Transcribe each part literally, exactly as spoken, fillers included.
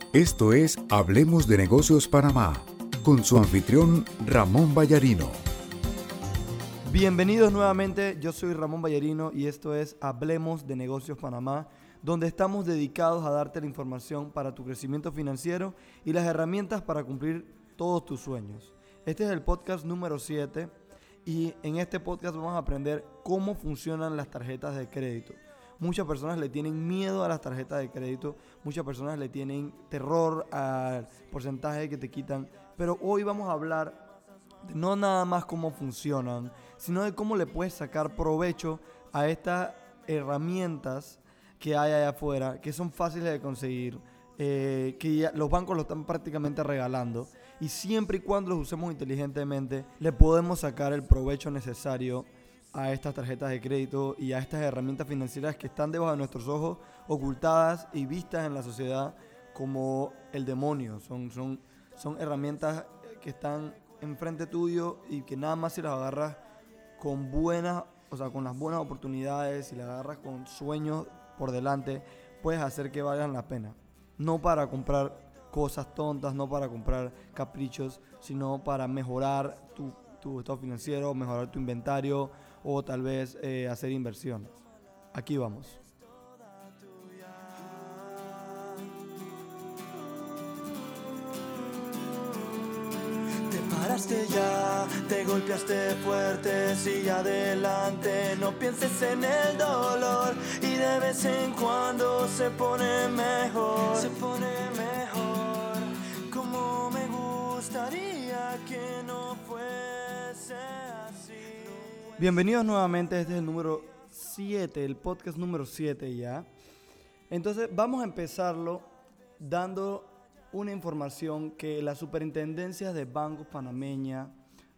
Esto es Hablemos de Negocios Panamá, con su anfitrión Ramón Vallarino. Bienvenidos nuevamente, yo soy Ramón Vallarino y esto es Hablemos de Negocios Panamá, donde estamos dedicados a darte la información para tu crecimiento financiero y las herramientas para cumplir todos tus sueños. Este es el podcast número siete y en este podcast vamos a aprender cómo funcionan las tarjetas de crédito. Muchas personas le tienen miedo a las tarjetas de crédito, muchas personas le tienen terror al porcentaje que te quitan, pero hoy vamos a hablar de no nada más cómo funcionan, sino de cómo le puedes sacar provecho a estas herramientas que hay allá afuera, que son fáciles de conseguir, eh, que ya los bancos lo están prácticamente regalando, y siempre y cuando los usemos inteligentemente, le podemos sacar el provecho necesario a estas tarjetas de crédito y a estas herramientas financieras que están debajo de nuestros ojos, ocultadas y vistas en la sociedad como el demonio. Son, son, son herramientas que están enfrente tuyo y que nada más si las agarras con buenas, o sea, con las buenas oportunidades, si las agarras con sueños por delante, puedes hacer que valgan la pena. No para comprar cosas tontas, no para comprar caprichos, sino para mejorar tu, tu estado financiero, mejorar tu inventario o tal vez eh, hacer inversiones. Aquí vamos. Te paraste ya, te golpeaste fuerte, sigue adelante, no pienses en el dolor y de vez en cuando se pone mejor, se pone mejor, como me gustaría que no fuese así. Bienvenidos nuevamente, este es el número siete, el podcast número siete ya. Entonces vamos a empezarlo dando una información que la Superintendencia de Bancos Panameña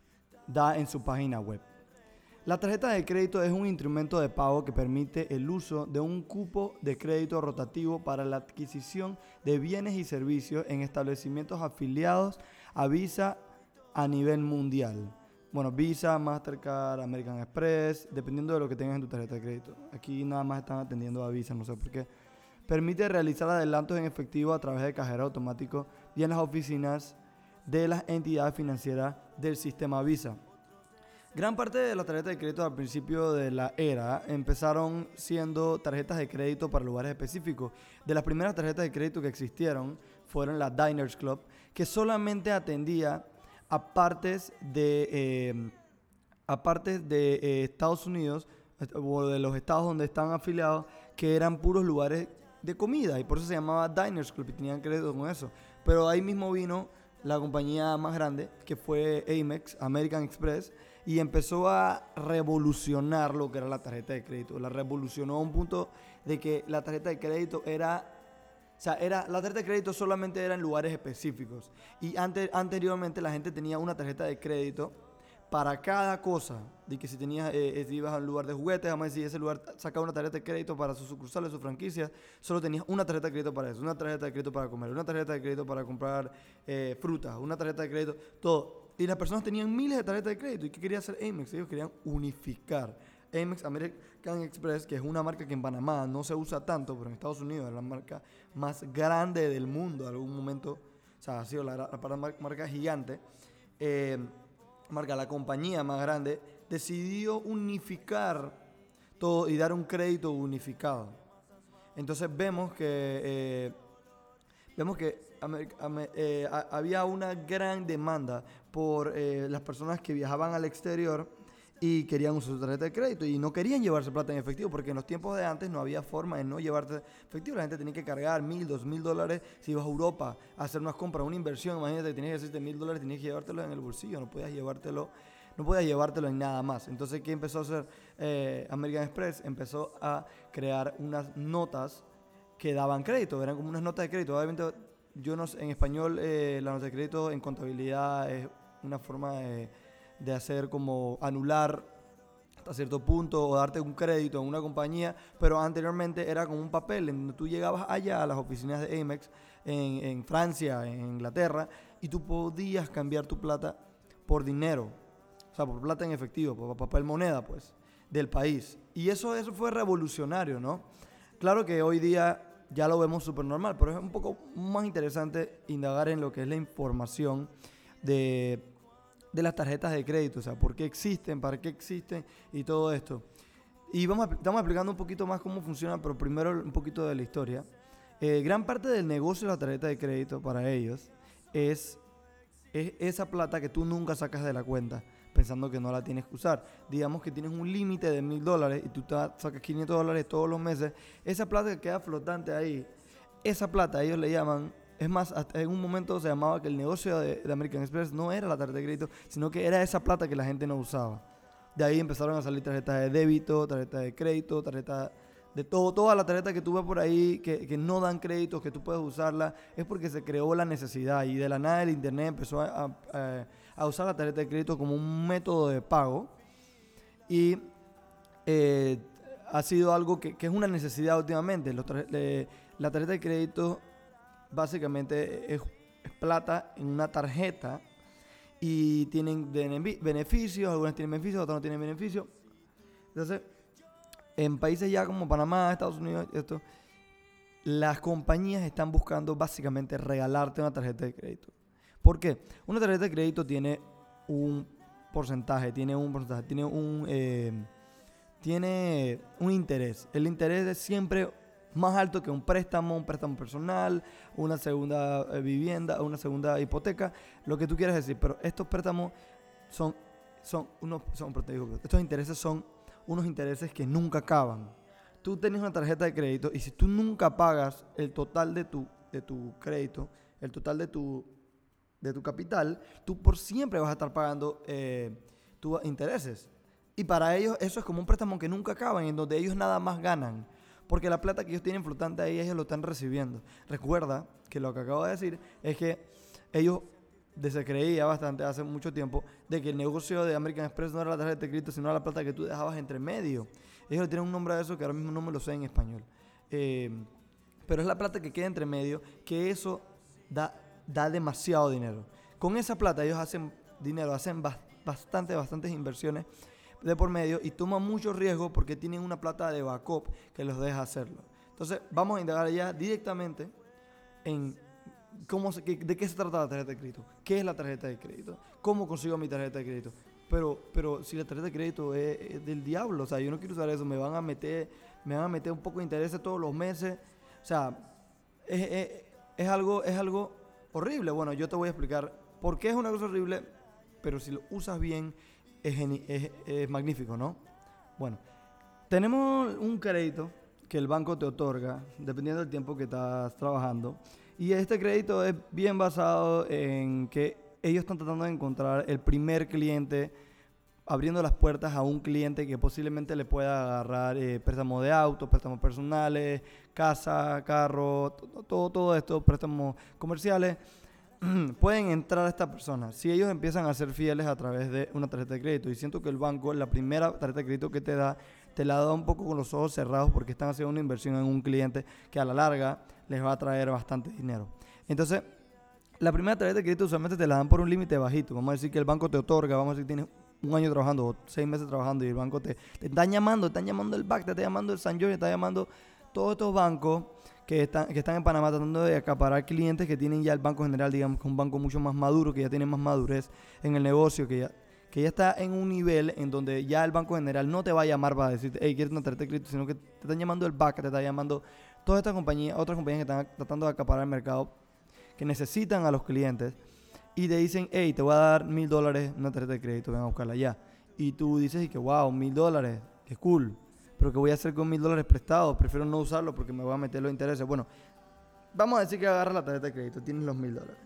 da en su página web. La tarjeta de crédito es un instrumento de pago que permite el uso de un cupo de crédito rotativo para la adquisición de bienes y servicios en establecimientos afiliados a Visa a nivel mundial. Bueno, Visa, Mastercard, American Express, dependiendo de lo que tengas en tu tarjeta de crédito. Aquí nada más están atendiendo a Visa, no sé por qué. Permite realizar adelantos en efectivo a través de cajero automático y en las oficinas de las entidades financieras del sistema Visa. Gran parte de las tarjetas de crédito al principio de la era empezaron siendo tarjetas de crédito para lugares específicos. De las primeras tarjetas de crédito que existieron fueron las Diners Club, que solamente atendía a partes de, eh, a partes de eh, Estados Unidos o de los estados donde están afiliados, que eran puros lugares de comida, y por eso se llamaba Diners Club y tenían crédito con eso. Pero ahí mismo vino la compañía más grande, que fue Amex, American Express, y empezó a revolucionar lo que era la tarjeta de crédito. La revolucionó a un punto de que la tarjeta de crédito era... O sea, era, la tarjeta de crédito solamente era en lugares específicos. Y ante, anteriormente la gente tenía una tarjeta de crédito para cada cosa. De que si tenías, eh, si ibas a un lugar de juguetes, vamos a decir, ese lugar sacaba una tarjeta de crédito para sus sucursales, sus franquicias, solo tenías una tarjeta de crédito para eso, una tarjeta de crédito para comer, una tarjeta de crédito para comprar eh, frutas, una tarjeta de crédito, todo. Y las personas tenían miles de tarjetas de crédito. ¿Y qué quería hacer Amex? Ellos querían unificar. Amex American Express, que es una marca que en Panamá no se usa tanto, pero en Estados Unidos es la marca más grande del mundo en algún momento. O sea, ha sido la, la, la marca gigante. Eh, marca, la compañía más grande, decidió unificar todo y dar un crédito unificado. Entonces vemos que eh, vemos que America, eh, había una gran demanda por eh, las personas que viajaban al exterior y querían usar su tarjeta de crédito y no querían llevarse plata en efectivo, porque en los tiempos de antes no había forma de no llevarte efectivo. La gente tenía que cargar mil, dos mil dólares si ibas a Europa a hacer unas compras, una inversión. Imagínate que tenías que hacerte mil dólares, tenías que llevártelo en el bolsillo, no podías llevártelo, no podías llevártelo en nada más. Entonces, ¿qué empezó a hacer eh, American Express? Empezó a crear unas notas que daban crédito, eran como unas notas de crédito. Obviamente, yo no sé, en español eh, la nota de crédito en contabilidad es una forma de de hacer como anular hasta cierto punto o darte un crédito en una compañía, pero anteriormente era como un papel en donde tú llegabas allá a las oficinas de Amex en, en Francia, en Inglaterra, y tú podías cambiar tu plata por dinero, o sea, por plata en efectivo, por papel moneda, pues, del país. Y eso, eso fue revolucionario, ¿no? Claro que hoy día ya lo vemos súper normal, pero es un poco más interesante indagar en lo que es la información de, de las tarjetas de crédito, o sea, por qué existen, para qué existen y todo esto. Y vamos a, estamos explicando un poquito más cómo funciona, pero primero un poquito de la historia. Eh, gran parte del negocio de la tarjeta de crédito para ellos es, es esa plata que tú nunca sacas de la cuenta, pensando que no la tienes que usar. Digamos que tienes un límite de mil dólares y tú te sacas quinientos dólares todos los meses. Esa plata que queda flotante ahí, esa plata ellos le llaman, es más, hasta en un momento se llamaba que el negocio de, de American Express no era la tarjeta de crédito, sino que era esa plata que la gente no usaba. De ahí empezaron a salir tarjetas de débito, tarjetas de crédito, tarjetas de todo, toda la tarjeta que tú ves por ahí que, que no dan créditos, que tú puedes usarla, es porque se creó la necesidad y de la nada el internet empezó a, a, a usar la tarjeta de crédito como un método de pago y eh, ha sido algo que, que es una necesidad últimamente. Los tar- le, la tarjeta de crédito básicamente es, es plata en una tarjeta y tienen beneficios, algunas tienen beneficios, otras no tienen beneficios. Entonces, en países ya como Panamá, Estados Unidos, esto, las compañías están buscando básicamente regalarte una tarjeta de crédito. ¿Por qué? Una tarjeta de crédito tiene un porcentaje, tiene un porcentaje, tiene un, eh, tiene un interés. El interés es siempre más alto que un préstamo, un préstamo personal, una segunda eh, vivienda, una segunda hipoteca, lo que tú quieras decir. Pero estos préstamos son, son unos, son, estos intereses son unos intereses que nunca acaban. Tú tienes una tarjeta de crédito y si tú nunca pagas el total de tu, de tu crédito, el total de tu, de tu capital, tú por siempre vas a estar pagando eh, tus intereses. Y para ellos eso es como un préstamo que nunca acaba, en donde ellos nada más ganan. Porque la plata que ellos tienen flotante ahí, ellos lo están recibiendo. Recuerda que lo que acabo de decir es que ellos se creía bastante hace mucho tiempo de que el negocio de American Express no era la tarjeta de crédito, sino la plata que tú dejabas entre medio. Ellos tienen un nombre a eso que ahora mismo no me lo sé en español. Eh, pero es la plata que queda entre medio, que eso da, da demasiado dinero. Con esa plata ellos hacen dinero, hacen ba- bastante, bastantes inversiones de por medio y toman mucho riesgo porque tienen una plata de backup que los deja hacerlo. Entonces vamos a indagar ya directamente en cómo se, de qué se trata la tarjeta de crédito, qué es la tarjeta de crédito, cómo consigo mi tarjeta de crédito. Pero, pero si la tarjeta de crédito es, es del diablo, o sea, yo no quiero usar eso, me van a meter, me van a meter un poco de intereses todos los meses, o sea, es, es, es algo, es algo horrible. Bueno, yo te voy a explicar por qué es una cosa horrible, pero si lo usas bien es, es, es magnífico, ¿no? Bueno, tenemos un crédito que el banco te otorga dependiendo del tiempo que estás trabajando. Y este crédito es bien basado en que ellos están tratando de encontrar el primer cliente, abriendo las puertas a un cliente que posiblemente le pueda agarrar eh, préstamos de autos, préstamos personales, casa, carro, todo, todo, todo esto, préstamos comerciales. Pueden entrar a esta persona si ellos empiezan a ser fieles a través de una tarjeta de crédito. Y siento que el banco, la primera tarjeta de crédito que te da, te la da un poco con los ojos cerrados porque están haciendo una inversión en un cliente que a la larga les va a traer bastante dinero. Entonces, la primera tarjeta de crédito usualmente te la dan por un límite bajito. Vamos a decir que el banco te otorga, vamos a decir que tienes un año trabajando o seis meses trabajando y el banco te, te están llamando, te están llamando el B A C, te está llamando el San Jorge, te está llamando todos estos bancos que están, que están en Panamá tratando de acaparar clientes que tienen ya el Banco General, digamos que es un banco mucho más maduro, que ya tiene más madurez en el negocio, que ya, que ya está en un nivel en donde ya el Banco General no te va a llamar para decirte, hey, ¿quieres una tarjeta de crédito? Sino que te están llamando el B A C, te está llamando todas estas compañías, otras compañías que están tratando de acaparar el mercado, que necesitan a los clientes y te dicen, hey, te voy a dar mil dólares una tarjeta de crédito, ven a buscarla ya. Y tú dices, y que wow, mil dólares, qué cool. Pero ¿qué voy a hacer con mil dólares prestados? Prefiero no usarlo porque me voy a meter los intereses. Bueno, vamos a decir que agarras la tarjeta de crédito, tienes los mil dólares.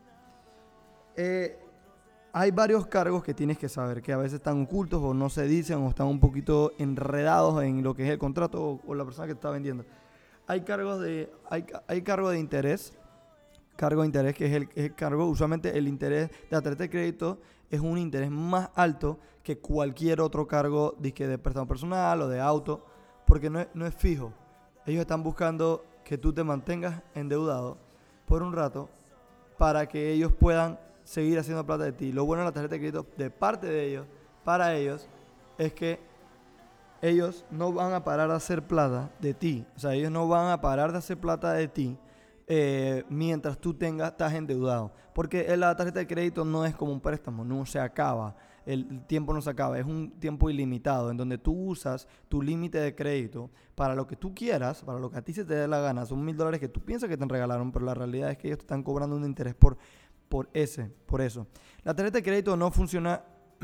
Eh, hay varios cargos que tienes que saber, que a veces están ocultos o no se dicen o están un poquito enredados en lo que es el contrato o, o la persona que te está vendiendo. Hay cargos de, hay, hay cargo de interés, cargo de interés que es el, es el cargo, usualmente el interés de la tarjeta de crédito es un interés más alto que cualquier otro cargo disque de préstamo personal o de auto, porque no es, no es fijo. Ellos están buscando que tú te mantengas endeudado por un rato para que ellos puedan seguir haciendo plata de ti. Lo bueno de la tarjeta de crédito de parte de ellos, para ellos, es que ellos no van a parar de hacer plata de ti. O sea, ellos no van a parar de hacer plata de ti eh, mientras tú tengas, estás endeudado. Porque la tarjeta de crédito no es como un préstamo, no se acaba. El, el tiempo no se acaba, es un tiempo ilimitado en donde tú usas tu límite de crédito para lo que tú quieras, para lo que a ti se te dé la gana. Son mil dólares que tú piensas que te regalaron, pero la realidad es que ellos te están cobrando un interés por, por, ese, por eso. La tarjeta de crédito no funciona...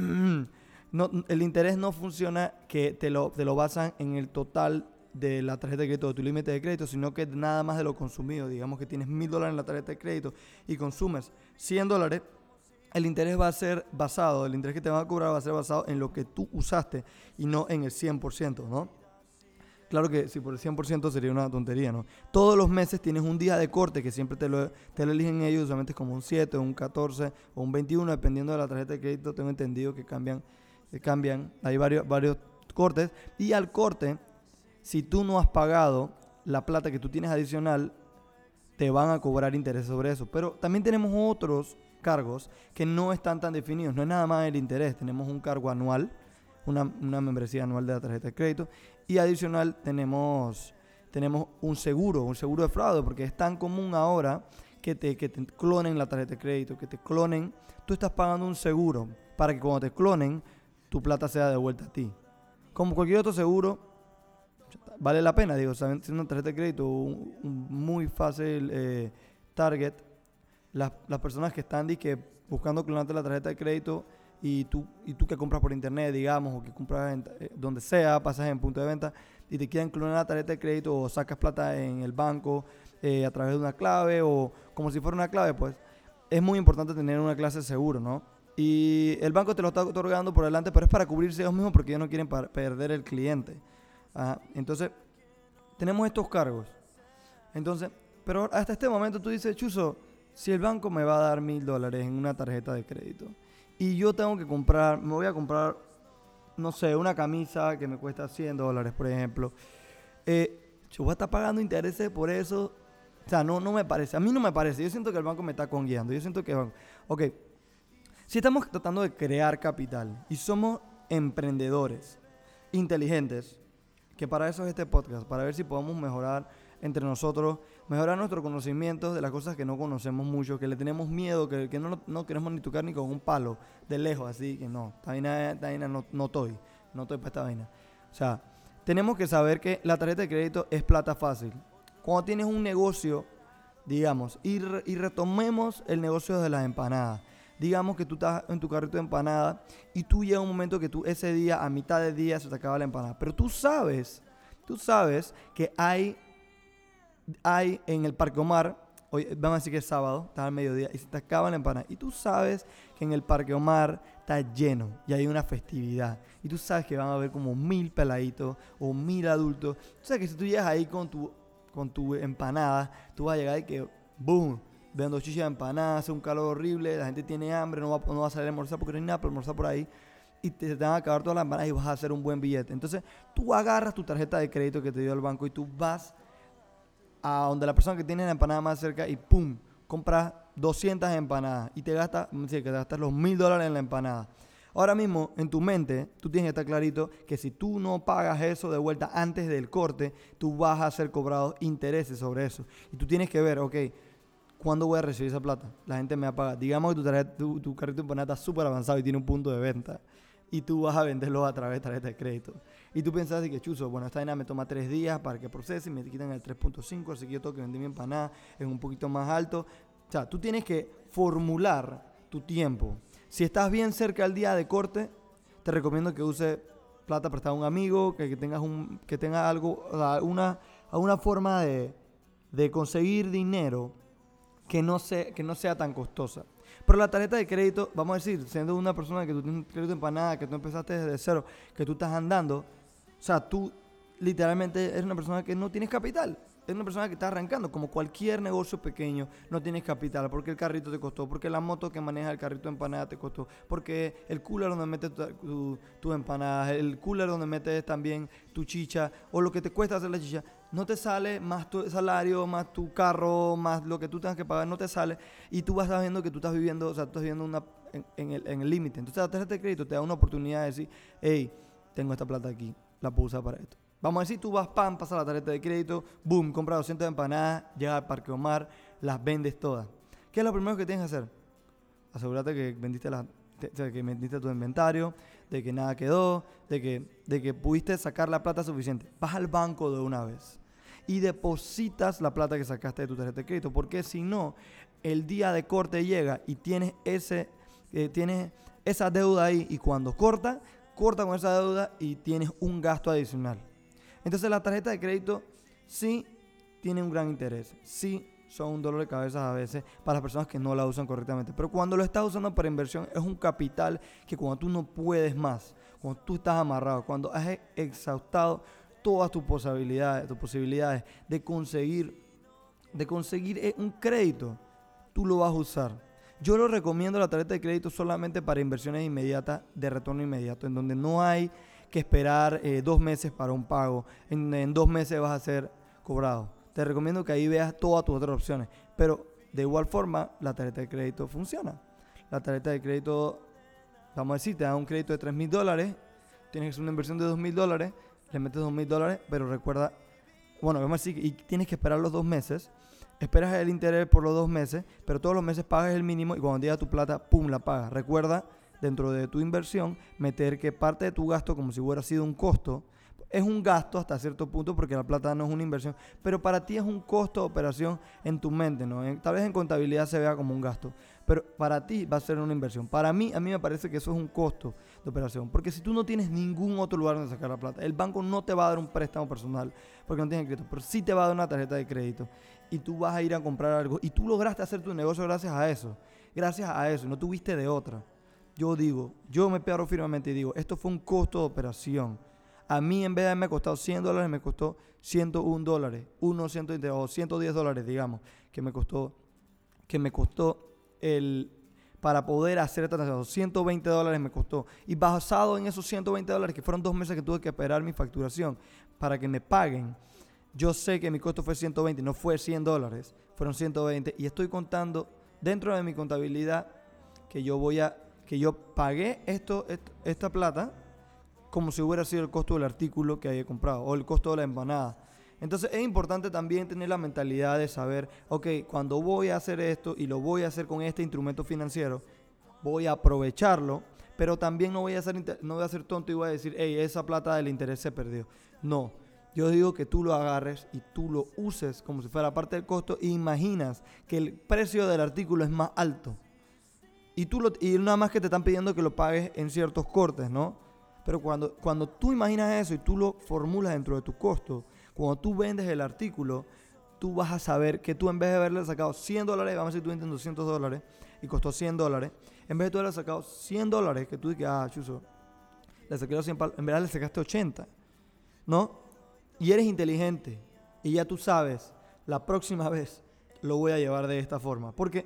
No, el interés no funciona que te lo, te lo basan en el total de la tarjeta de crédito, de tu límite de crédito, sino que nada más de lo consumido. Digamos que tienes mil dólares en la tarjeta de crédito y consumes cien dólares, el interés va a ser basado, el interés que te van a cobrar va a ser basado en lo que tú usaste y no en el cien por ciento, ¿no? Claro que si por el cien por ciento sería una tontería, ¿no? Todos los meses tienes un día de corte que siempre te lo, te lo eligen ellos, usualmente es como un siete, un catorce o un veintiuno, dependiendo de la tarjeta de crédito. Tengo entendido que cambian que cambian, hay varios, varios cortes, y al corte, si tú no has pagado la plata que tú tienes adicional, te van a cobrar interés sobre eso. Pero también tenemos otros cargos que no están tan definidos, no es nada más el interés, tenemos un cargo anual, una, una membresía anual de la tarjeta de crédito, y adicional tenemos, tenemos un seguro, un seguro de fraude, porque es tan común ahora que te, que te clonen la tarjeta de crédito, que te clonen, tú estás pagando un seguro para que cuando te clonen, tu plata sea devuelta a ti. Como cualquier otro seguro, vale la pena, digo, saben, siendo una tarjeta de crédito un, un muy fácil eh, target, las, las personas que están que buscando clonarte la tarjeta de crédito y tú, y tú que compras por internet, digamos, o que compras en, eh, donde sea, pasas en punto de venta y te quieren clonar la tarjeta de crédito o sacas plata en el banco eh, a través de una clave o como si fuera una clave, pues es muy importante tener una clase de seguro, ¿no? Y el banco te lo está otorgando por delante, pero es para cubrirse ellos mismos porque ellos no quieren pa- perder el cliente. Ajá. Entonces, tenemos estos cargos. Entonces, pero hasta este momento tú dices, Chuzo, si el banco me va a dar mil dólares en una tarjeta de crédito y yo tengo que comprar, me voy a comprar, no sé, una camisa que me cuesta cien dólares, por ejemplo, eh, yo voy a estar pagando intereses por eso. O sea, no, no me parece. A mí no me parece. Yo siento que el banco me está conguiando. Yo siento que, ok, si estamos tratando de crear capital y somos emprendedores inteligentes, que para eso es este podcast, para ver si podemos mejorar entre nosotros, mejorar nuestros conocimientos de las cosas que no conocemos mucho, que le tenemos miedo, que, que no, no queremos ni tocar ni con un palo de lejos, así que no, esta vaina, esta vaina no, no estoy, no estoy para esta vaina. O sea, tenemos que saber que la tarjeta de crédito es plata fácil. Cuando tienes un negocio, digamos, y, re, y retomemos el negocio de las empanadas. Digamos que tú estás en tu carrito de empanada y tú llega un momento que tú ese día, a mitad del día, se te acaba la empanada. Pero tú sabes, tú sabes que hay, hay en el Parque Omar, hoy vamos a decir que es sábado, está al mediodía y se te acaba la empanada. Y tú sabes que en el Parque Omar está lleno y hay una festividad. Y tú sabes que van a haber como mil peladitos o mil adultos. Tú sabes que si tú llegas ahí con tu, con tu empanada, tú vas a llegar y que ¡boom! Vendo chicha de empanadas, hace un calor horrible, la gente tiene hambre, no va, no va a salir a almorzar porque no hay nada para almorzar por ahí y te, te van a acabar todas las empanadas y vas a hacer un buen billete. Entonces, tú agarras tu tarjeta de crédito que te dio el banco y tú vas a donde la persona que tiene la empanada más cerca y ¡pum! Compras doscientas empanadas y te gastas, sí, que te gastas los mil dólares en la empanada. Ahora mismo, en tu mente, tú tienes que estar clarito que si tú no pagas eso de vuelta antes del corte, tú vas a ser cobrado intereses sobre eso. Y tú tienes que ver, ok, ¿cuándo voy a recibir esa plata? La gente me va a pagar. Digamos que tu, tarjeta, tu, tu carrito de empanada está súper avanzado y tiene un punto de venta. Y tú vas a venderlo a través de tarjeta de crédito. Y tú pensás que, chuzo, bueno, esta vaina me toma tres días para que procese y me quitan el tres punto cinco, así que yo tengo que vender mi empanada en un poquito más alto. O sea, tú tienes que formular tu tiempo. Si estás bien cerca del día de corte, te recomiendo que uses plata prestada a un amigo, que, que tengas un, que tengas algo, una, una forma de, de conseguir dinero que no, sea, que no sea tan costosa. Pero la tarjeta de crédito, vamos a decir, siendo una persona que tú tienes un crédito de empanada, que tú empezaste desde cero, que tú estás andando, o sea, tú literalmente eres una persona que no tienes capital. Es una persona que está arrancando, como cualquier negocio pequeño, no tienes capital, porque el carrito te costó, porque la moto que maneja el carrito de empanada te costó, porque el cooler donde metes tu, tu, tu empanada, el cooler donde metes también tu chicha, o lo que te cuesta hacer la chicha, no te sale más tu salario, más tu carro, más lo que tú tengas que pagar, no te sale, y tú vas sabiendo que tú estás viviendo, o sea, tú estás viviendo una, en, en el límite. En Entonces la tarjeta de crédito te da una oportunidad de decir, hey, tengo esta plata aquí. la puedo usar para esto. Vamos a decir, tú vas, pam, pasas la tarjeta de crédito, boom, compras doscientas empanadas, llegas al Parque Omar, las vendes todas. ¿Qué es lo primero que tienes que hacer? Asegúrate que vendiste, la, te, que vendiste tu inventario, de que nada quedó, de que, de que pudiste sacar la plata suficiente. Vas al banco de una vez y depositas la plata que sacaste de tu tarjeta de crédito, porque si no, el día de corte llega y tienes, ese, eh, tienes esa deuda ahí, y cuando corta, corta con esa deuda y tienes un gasto adicional. Entonces la tarjeta de crédito sí tiene un gran interés, sí son un dolor de cabeza a veces para las personas que no la usan correctamente, pero cuando lo estás usando para inversión es un capital que cuando tú no puedes más, cuando tú estás amarrado, cuando has exhaustado todas tus posibilidades, tus posibilidades de conseguir, de conseguir un crédito, tú lo vas a usar. Yo lo recomiendo la tarjeta de crédito solamente para inversiones inmediatas de retorno inmediato, en donde no hay que esperar eh, dos meses para un pago. En, en dos meses vas a ser cobrado. Te recomiendo que ahí veas todas tus otras opciones. Pero de igual forma, la tarjeta de crédito funciona. La tarjeta de crédito, vamos a decir, te da un crédito de tres mil dólares, tienes que hacer una inversión de dos mil dólares, le metes dos mil dólares, pero recuerda, bueno, vamos a decir, y tienes que esperar los dos meses, esperas el interés por los dos meses, pero todos los meses pagas el mínimo y cuando llega tu plata, pum, la pagas. Recuerda, dentro de tu inversión, meter que parte de tu gasto, como si hubiera sido un costo, es un gasto hasta cierto punto porque la plata no es una inversión, pero para ti es un costo de operación en tu mente, ¿no? En, tal vez en contabilidad se vea como un gasto, pero para ti va a ser una inversión. Para mí, a mí me parece que eso es un costo de operación, porque si tú no tienes ningún otro lugar donde sacar la plata, el banco no te va a dar un préstamo personal porque no tienes crédito, pero sí te va a dar una tarjeta de crédito y tú vas a ir a comprar algo y tú lograste hacer tu negocio gracias a eso, gracias a eso, no tuviste de otra. Yo digo, yo me paro firmemente y digo, esto fue un costo de operación. A mí, en vez de haberme costado cien dólares, me costó ciento uno dólares, uno, ciento veinte o ciento diez dólares, digamos, que me costó, que me costó el, para poder hacer esta transacción. ciento veinte dólares me costó. Y basado en esos ciento veinte dólares, que fueron dos meses que tuve que esperar mi facturación para que me paguen, yo sé que mi costo fue ciento veinte, no fue cien dólares, fueron ciento veinte. Y estoy contando dentro de mi contabilidad que yo voy a, que yo pagué esto, esto esta plata, como si hubiera sido el costo del artículo que haya comprado o el costo de la empanada. Entonces es importante también tener la mentalidad de saber, ok, cuando voy a hacer esto y lo voy a hacer con este instrumento financiero, voy a aprovecharlo, pero también no voy a ser, no voy a ser tonto y voy a decir, hey, esa plata del interés se perdió. No, yo digo que tú lo agarres y tú lo uses como si fuera parte del costo e imaginas que el precio del artículo es más alto. Y, tú lo, y nada más que te están pidiendo que lo pagues en ciertos cortes, ¿no? Pero cuando, cuando tú imaginas eso y tú lo formulas dentro de tu costo, cuando tú vendes el artículo, tú vas a saber que tú en vez de haberle sacado cien dólares, vamos a decir tú vendes doscientos dólares y costó cien dólares, en vez de tú haberle sacado cien dólares, que tú dices, ah, chuzo, le saqué los cien, en verdad le sacaste ochenta, ¿no? Y eres inteligente y ya tú sabes, la próxima vez lo voy a llevar de esta forma, porque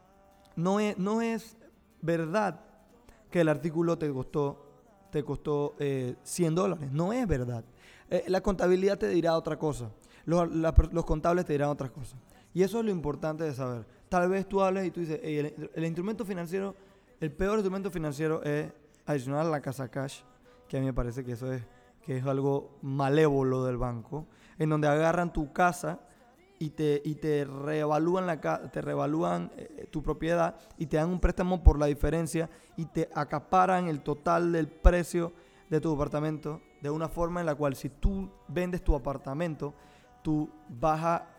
no es, no es verdad que el artículo te costó te costó eh, cien dólares. No es verdad. Eh, la contabilidad te dirá otra cosa. Los, la, los contables te dirán otra cosa. Y eso es lo importante de saber. Tal vez tú hables y tú dices, hey, el, el instrumento financiero, el peor instrumento financiero es adicional a la casa cash, que a mí me parece que eso es, que es algo malévolo del banco, en donde agarran tu casa y te, y te reevalúan, la, te reevalúan eh, tu propiedad y te dan un préstamo por la diferencia y te acaparan el total del precio de tu apartamento de una forma en la cual si tú vendes tu apartamento, tú vas a,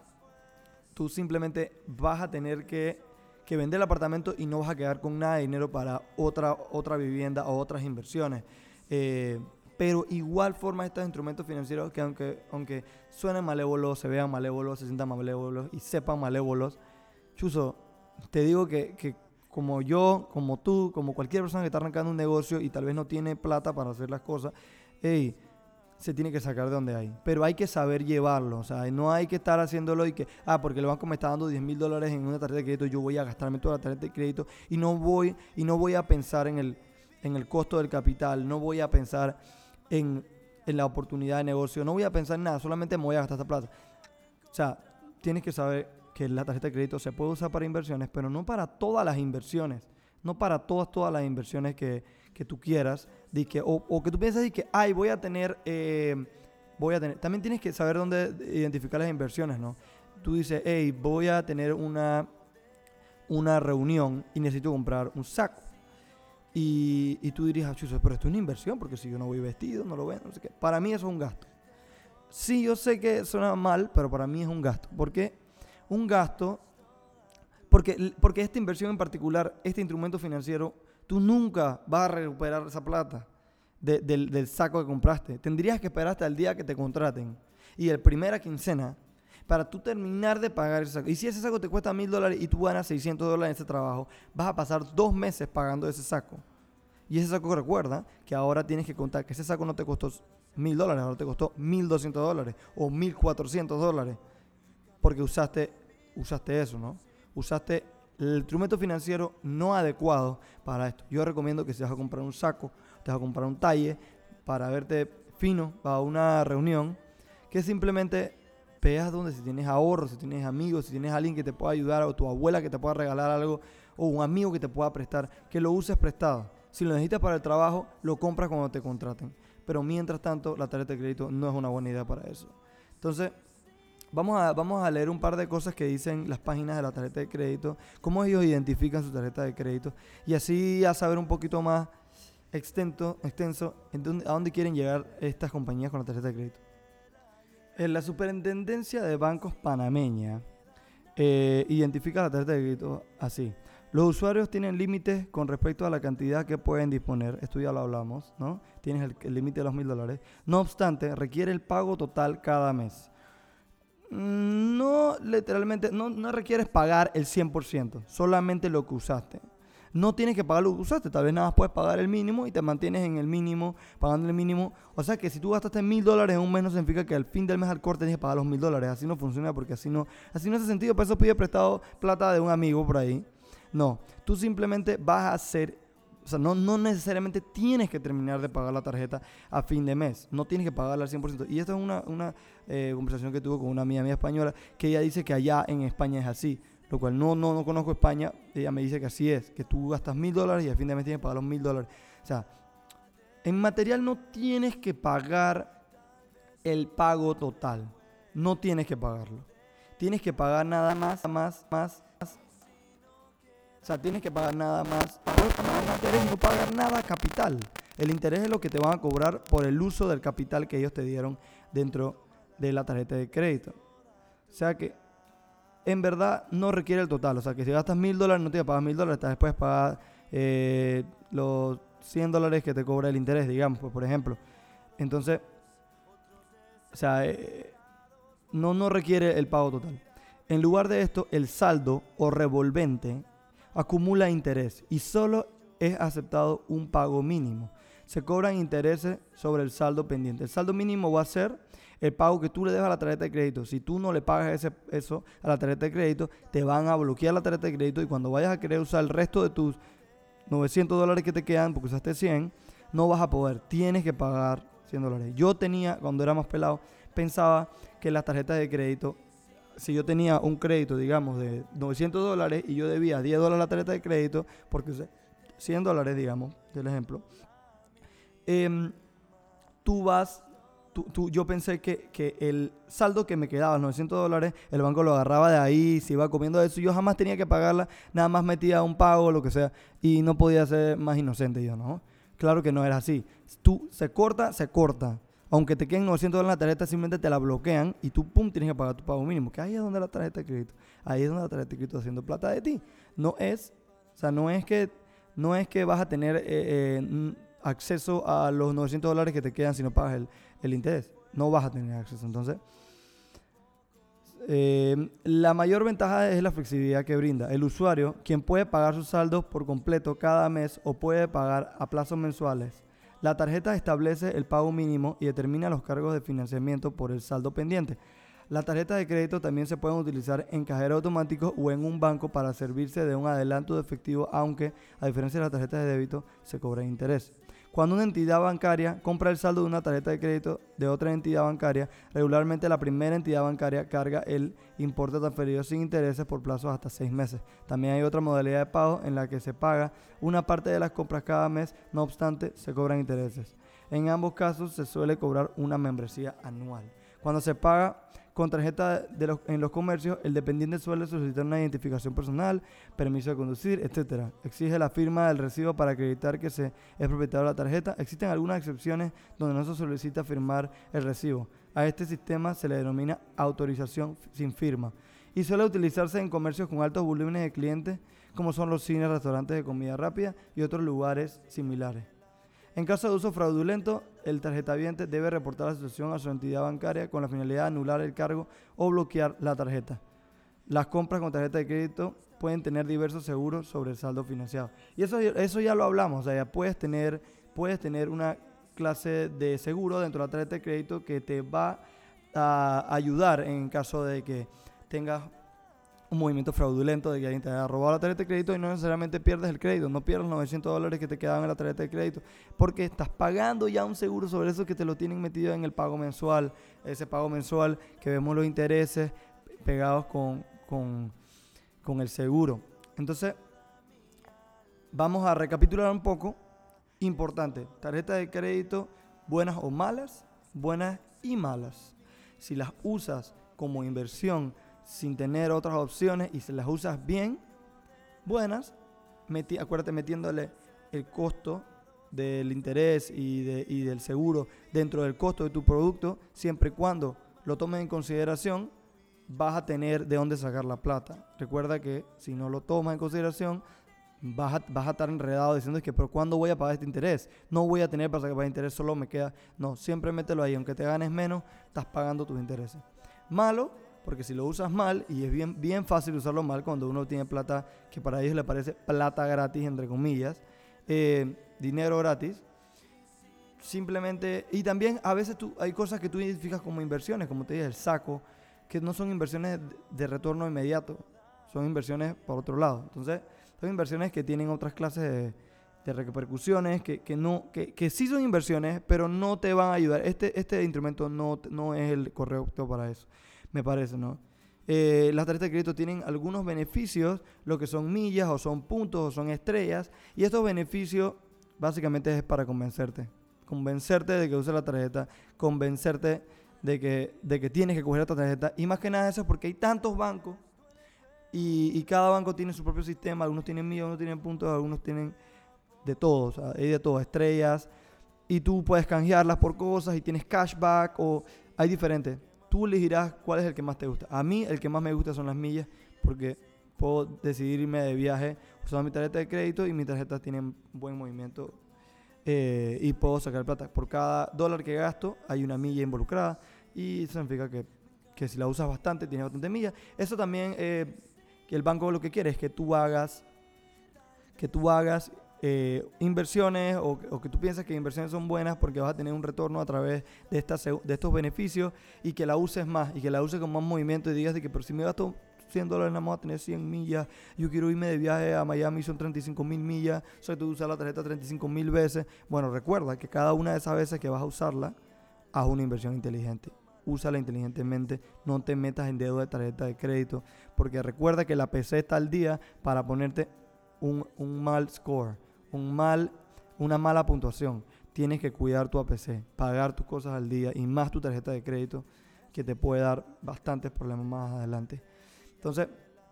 tú simplemente vas a tener que, que vender el apartamento y no vas a quedar con nada de dinero para otra, otra vivienda o otras inversiones. Eh, Pero igual forma estos instrumentos financieros que aunque, aunque suenen malévolos, se vean malévolos, se sientan malévolos y sepan malévolos, Chuzo, te digo que, que como yo, como tú, como cualquier persona que está arrancando un negocio y tal vez no tiene plata para hacer las cosas, hey, se tiene que sacar de donde hay. Pero hay que saber llevarlo, o sea, no hay que estar haciéndolo y que, ah, porque el banco me está dando diez mil dólares en una tarjeta de crédito, yo voy a gastarme toda la tarjeta de crédito y no voy, y no voy a pensar en el, en el costo del capital, no voy a pensar En, en la oportunidad de negocio, no voy a pensar en nada, solamente me voy a gastar esta plata. O sea, tienes que saber que la tarjeta de crédito se puede usar para inversiones, pero no para todas las inversiones. No para todas, todas las inversiones que, que tú quieras. De que, o, o que tú piensas de que, ay, voy a tener, eh, voy a tener. También tienes que saber dónde identificar las inversiones, ¿no? Tú dices, hey, voy a tener una, una reunión y necesito comprar un saco. Y, y tú dirías, chuzo, pero esto es una inversión, porque si yo no voy vestido, no lo vendo, no sé qué. Para mí eso es un gasto. Sí, yo sé que suena mal, pero para mí es un gasto. ¿Por qué? Un gasto, porque, porque esta inversión en particular, este instrumento financiero, tú nunca vas a recuperar esa plata de, del, del saco que compraste. Tendrías que esperar hasta el día que te contraten. Y el primera quincena, para tú terminar de pagar ese saco. Y si ese saco te cuesta mil dólares y tú ganas seiscientos dólares en ese trabajo, vas a pasar dos meses pagando ese saco. Y ese saco, recuerda que ahora tienes que contar que ese saco no te costó mil dólares, ahora te costó mil doscientos dólares o mil cuatrocientos dólares. Porque usaste, usaste eso, ¿no? Usaste el instrumento financiero no adecuado para esto. Yo recomiendo que si vas a comprar un saco, te vas a comprar un talle para verte fino para una reunión, que simplemente veas donde si tienes ahorros, si tienes amigos, si tienes alguien que te pueda ayudar o tu abuela que te pueda regalar algo o un amigo que te pueda prestar, que lo uses prestado. Si lo necesitas para el trabajo, lo compras cuando te contraten. Pero mientras tanto, la tarjeta de crédito no es una buena idea para eso. Entonces, vamos a, vamos a leer un par de cosas que dicen las páginas de la tarjeta de crédito, cómo ellos identifican su tarjeta de crédito y así a saber un poquito más extenso, extenso en dónde, a dónde quieren llegar estas compañías con la tarjeta de crédito. En la Superintendencia de Bancos panameña eh, identifica la tarjeta de crédito así. Los usuarios tienen límites con respecto a la cantidad que pueden disponer. Esto ya lo hablamos, ¿no? Tienes el, el límite de los mil dólares. No obstante, requiere el pago total cada mes. No, literalmente, no, no requieres pagar el cien por ciento, solamente lo que usaste. No tienes que pagar lo que usaste, tal vez nada más puedes pagar el mínimo y te mantienes en el mínimo, pagando el mínimo. O sea que si tú gastaste mil dólares en un mes, no significa que al fin del mes al corte tienes que pagar los mil dólares. Así no funciona porque así no, así no hace sentido. Por eso pide prestado plata de un amigo por ahí. No, tú simplemente vas a hacer, o sea, no, no necesariamente tienes que terminar de pagar la tarjeta a fin de mes. No tienes que pagarla al cien por ciento. Y esta es una, una eh, conversación que tuve con una amiga mía española que ella dice que allá en España es así. Lo cual no, no, no conozco España. Ella me dice que así es, que tú gastas mil dólares y al fin de mes tienes que pagar los mil dólares. O sea, en material no tienes que pagar el pago total. No tienes que pagarlo. Tienes que pagar nada más, más, más, más. O sea, tienes que pagar nada más. Pagar interés y no pagar nada capital. El interés es lo que te van a cobrar por el uso del capital que ellos te dieron dentro de la tarjeta de crédito. O sea que en verdad no requiere el total. O sea que si gastas mil dólares no te pagas mil dólares. Hasta después pagar eh, los cien dólares que te cobra el interés, digamos, pues, por ejemplo. Entonces, o sea, eh, no, no requiere el pago total. En lugar de esto, el saldo o revolvente acumula interés y solo es aceptado un pago mínimo. Se cobran intereses sobre el saldo pendiente. El saldo mínimo va a ser el pago que tú le debes a la tarjeta de crédito. Si tú no le pagas ese, eso a la tarjeta de crédito, te van a bloquear la tarjeta de crédito y cuando vayas a querer usar el resto de tus novecientos dólares que te quedan, porque usaste cien, no vas a poder. Tienes que pagar cien dólares. Yo tenía, cuando era más pelado, pensaba que las tarjetas de crédito, si yo tenía un crédito, digamos, de novecientos dólares y yo debía diez dólares a la tarjeta de crédito, porque usé cien dólares, digamos, del ejemplo, eh, tú vas, tú, tú, yo pensé que, que el saldo que me quedaba, los novecientos dólares, el banco lo agarraba de ahí, se iba comiendo eso, yo jamás tenía que pagarla, nada más metía un pago, lo que sea, y no podía ser más inocente yo, ¿no? Claro que no era así. Tú, se corta, se corta. Aunque te queden novecientos dólares en la tarjeta, simplemente te la bloquean y tú, pum, tienes que pagar tu pago mínimo. Que ahí es donde la tarjeta de crédito. Ahí es donde la tarjeta de crédito está haciendo plata de ti. No es, o sea, no es que, no es que vas a tener eh, eh, acceso a los novecientos dólares que te quedan si no pagas el, el interés. No vas a tener acceso. Entonces, eh, la mayor ventaja es la flexibilidad que brinda. El usuario, quien puede pagar sus saldos por completo cada mes o puede pagar a plazos mensuales. La tarjeta establece el pago mínimo y determina los cargos de financiamiento por el saldo pendiente. Las tarjetas de crédito también se pueden utilizar en cajero automático o en un banco para servirse de un adelanto de efectivo, aunque, a diferencia de las tarjetas de débito, se cobra interés. Cuando una entidad bancaria compra el saldo de una tarjeta de crédito de otra entidad bancaria, regularmente la primera entidad bancaria carga el importe transferido sin intereses por plazos hasta seis meses. También hay otra modalidad de pago en la que se paga una parte de las compras cada mes, no obstante, se cobran intereses. En ambos casos se suele cobrar una membresía anual. Cuando se paga con tarjeta de los, en los comercios, el dependiente suele solicitar una identificación personal, permiso de conducir, etcétera. Exige la firma del recibo para acreditar que se es propietario de la tarjeta. Existen algunas excepciones donde no se solicita firmar el recibo. A este sistema se le denomina autorización sin firma y suele utilizarse en comercios con altos volúmenes de clientes, como son los cines, restaurantes de comida rápida y otros lugares similares. En caso de uso fraudulento, el tarjetaviente debe reportar la situación a su entidad bancaria con la finalidad de anular el cargo o bloquear la tarjeta. Las compras con tarjeta de crédito pueden tener diversos seguros sobre el saldo financiado. Y eso, eso ya lo hablamos, o sea, ya puedes tener, puedes tener una clase de seguro dentro de la tarjeta de crédito que te va a ayudar en caso de que tengas un movimiento fraudulento, de que alguien te haya robado la tarjeta de crédito y no necesariamente pierdes el crédito, no pierdes los novecientos dólares que te quedaban en la tarjeta de crédito, porque estás pagando ya un seguro sobre eso que te lo tienen metido en el pago mensual, ese pago mensual que vemos los intereses pegados con, con, con el seguro. Entonces, vamos a recapitular un poco. Importante, tarjeta de crédito, buenas o malas, buenas y malas. Si las usas como inversión, sin tener otras opciones y si las usas bien, buenas, meti, acuérdate metiéndole el costo del interés y, de, y del seguro dentro del costo de tu producto, siempre y cuando lo tomes en consideración, vas a tener de dónde sacar la plata. Recuerda que si no lo tomas en consideración, vas a, vas a estar enredado diciendo que, pero ¿cuándo voy a pagar este interés? No voy a tener para sacar interés, solo me queda. No, siempre mételo ahí, aunque te ganes menos, estás pagando tus intereses. Malo, porque si lo usas mal, y es bien, bien fácil usarlo mal cuando uno tiene plata que para ellos le parece plata gratis, entre comillas, eh, dinero gratis, simplemente, y también a veces tú, hay cosas que tú identificas como inversiones, como te dije, el saco, que no son inversiones de, de retorno inmediato, son inversiones por otro lado. Entonces, son inversiones que tienen otras clases de, de repercusiones, que, que, no, que, que sí son inversiones, pero no te van a ayudar. Este, este instrumento no, no es el correcto para eso, me parece, ¿no? Eh, las tarjetas de crédito tienen algunos beneficios, lo que son millas, o son puntos, o son estrellas, y estos beneficios básicamente es para convencerte. Convencerte de que uses la tarjeta, convencerte de que, de que tienes que coger esta tarjeta, y más que nada eso es porque hay tantos bancos, y, y cada banco tiene su propio sistema, algunos tienen millas, algunos tienen puntos, algunos tienen de todo, o sea, hay de todo, estrellas, y tú puedes canjearlas por cosas, y tienes cashback, o hay diferentes. Tú elegirás cuál es el que más te gusta. A mí el que más me gusta son las millas, porque puedo decidir irme de viaje usando mi tarjeta de crédito y mis tarjetas tienen buen movimiento eh, y puedo sacar plata. Por cada dólar que gasto hay una milla involucrada y eso significa que, que si la usas bastante, tienes bastante millas. Eso también, eh, que el banco lo que quiere es que tú hagas, que tú hagas Eh, inversiones o, o que tú piensas que inversiones son buenas porque vas a tener un retorno a través de, estas, de estos beneficios y que la uses más y que la uses con más movimiento y digas de que pero si me gasto cien dólares nada más a tener cien millas, yo quiero irme de viaje a Miami, son treinta y cinco mil millas, o sea, tú usas la tarjeta treinta y cinco mil veces. Bueno, recuerda que cada una de esas veces que vas a usarla, haz una inversión inteligente. Úsala inteligentemente, no te metas en dedo de tarjeta de crédito, porque recuerda que la P C está al día para ponerte un, un mal score. Un mal, una mala puntuación. Tienes que cuidar tu A P C, pagar tus cosas al día y más tu tarjeta de crédito que te puede dar bastantes problemas más adelante. Entonces,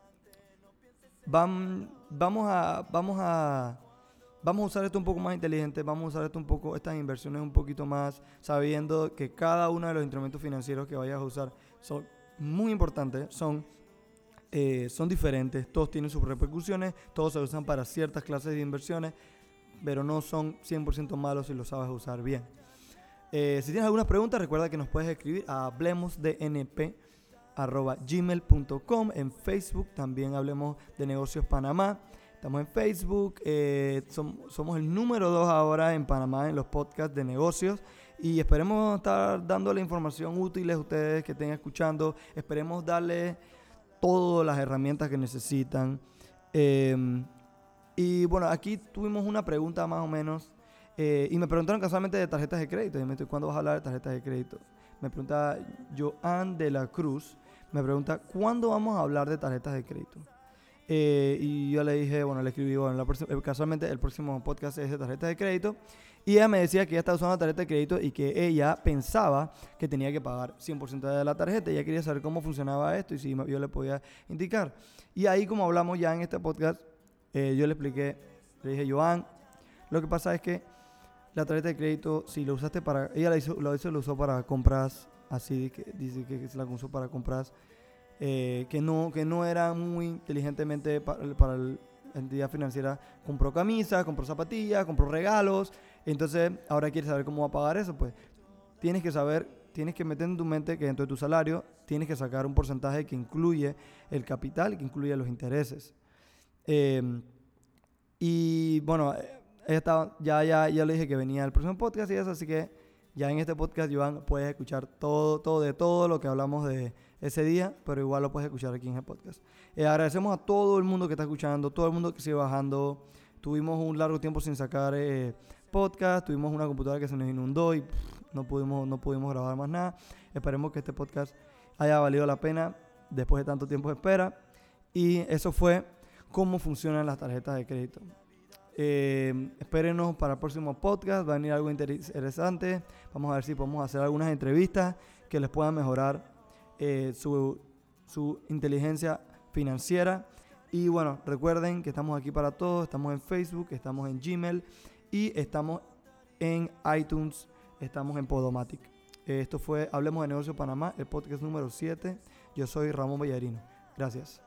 vam, vamos a vamos a vamos a usar esto un poco más inteligente, vamos a usar esto un poco estas inversiones un poquito más sabiendo que cada uno de los instrumentos financieros que vayas a usar son muy importantes, son Eh, son diferentes, todos tienen sus repercusiones, todos se usan para ciertas clases de inversiones, pero no son cien por ciento malos si lo sabes usar bien. Eh, si tienes algunas preguntas, recuerda que nos puedes escribir a hablemosdnp arroba gmail punto com. En Facebook también Hablemos de Negocios Panamá. Estamos en Facebook, eh, som, somos el número dos ahora en Panamá en los podcasts de negocios. Y esperemos estar dándole información útil a ustedes que estén escuchando. Esperemos darle todas las herramientas que necesitan. Eh, y bueno, aquí tuvimos una pregunta más o menos Eh, y me preguntaron casualmente de tarjetas de crédito. Y me estoy, ¿cuándo vas a hablar de tarjetas de crédito? Me pregunta Joan de la Cruz, me pregunta, ¿cuándo vamos a hablar de tarjetas de crédito? Eh, y yo le dije, bueno, le escribí, bueno, la próxima, casualmente el próximo podcast es de tarjetas de crédito. Y ella me decía que ella estaba usando la tarjeta de crédito y que ella pensaba que tenía que pagar cien por ciento de la tarjeta. Ella quería saber cómo funcionaba esto y si yo le podía indicar. Y ahí, como hablamos ya en este podcast, eh, yo le expliqué, le dije, Joan, lo que pasa es que la tarjeta de crédito, si lo usaste para... Ella la hizo, lo hizo, lo usó para compras, así, que dice que se la usó para compras eh, que, no, que no era muy inteligentemente para, para la entidad financiera. Compró camisas, compró zapatillas, compró regalos. Entonces, ahora quiere saber cómo va a pagar eso. Pues tienes que saber, tienes que meter en tu mente que dentro de tu salario tienes que sacar un porcentaje que incluye el capital y que incluye los intereses. Eh, y bueno... Ella estaba, ya, ya, ya le dije que venía el próximo podcast y eso, así que ya en este podcast, Joan, puedes escuchar todo, todo de todo lo que hablamos de ese día, pero igual lo puedes escuchar aquí en el podcast. Eh, agradecemos a todo el mundo que está escuchando, todo el mundo que sigue bajando. Tuvimos un largo tiempo sin sacar eh, podcast, tuvimos una computadora que se nos inundó y pff, no pudimos, no pudimos grabar más nada. Esperemos que este podcast haya valido la pena después de tanto tiempo de espera. Y eso fue cómo funcionan las tarjetas de crédito. Eh, espérenos para el próximo podcast, va a venir algo interesante. Vamos a ver si podemos hacer algunas entrevistas que les puedan mejorar eh, su, su inteligencia financiera. Y bueno, recuerden que estamos aquí para todos. Estamos en Facebook, estamos en Gmail y estamos en iTunes, estamos en Podomatic. Eh, esto fue Hablemos de Negocios Panamá, el podcast número siete. Yo soy Ramón Vallarino. Gracias.